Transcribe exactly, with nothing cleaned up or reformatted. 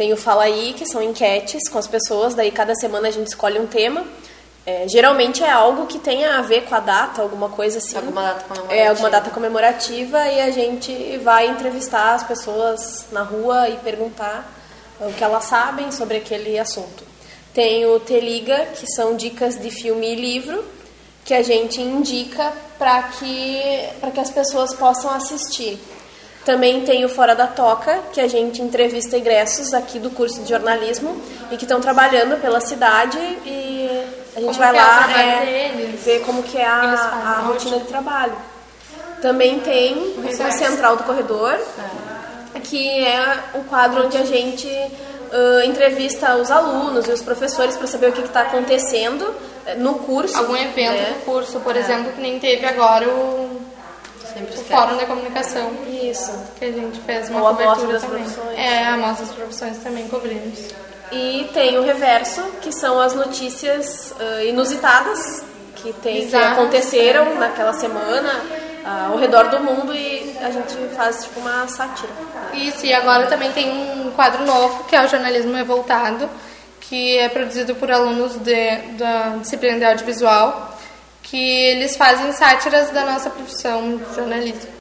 Tem o Fala Aí, que são enquetes com as pessoas, daí cada semana a gente escolhe um tema. É, geralmente é algo que tenha a ver com a data, alguma coisa assim. Alguma data comemorativa. É, alguma data comemorativa, e a gente vai entrevistar as pessoas na rua e perguntar o que elas sabem sobre aquele assunto. Tem o Te Liga, que são dicas de filme e livro, que a gente indica para que, para que as pessoas possam assistir. Também tem o Fora da Toca, que a gente entrevista egressos aqui do curso de jornalismo e que estão trabalhando pela cidade, e a gente como vai lá é é, ver como que é a, a rotina de trabalho. Também tem o Central do Corredor, que é um quadro onde a gente uh, entrevista os alunos e os professores para saber o que está acontecendo no curso. Algum evento né? do curso, por é. exemplo, que nem teve agora o... o Fórum da Comunicação. Isso. Que a gente fez uma Ou cobertura das também. Profissões. É, a Amostra das Profissões também cobrimos. E tem o Reverso, que são as notícias uh, inusitadas que, tem, que aconteceram naquela semana uh, ao redor do mundo, e a gente faz tipo uma sátira. Isso, e agora também tem um quadro novo, que é o Jornalismo Revoltado, que é produzido por alunos de, da disciplina de audiovisual, que eles fazem sátiras da nossa profissão de jornalismo.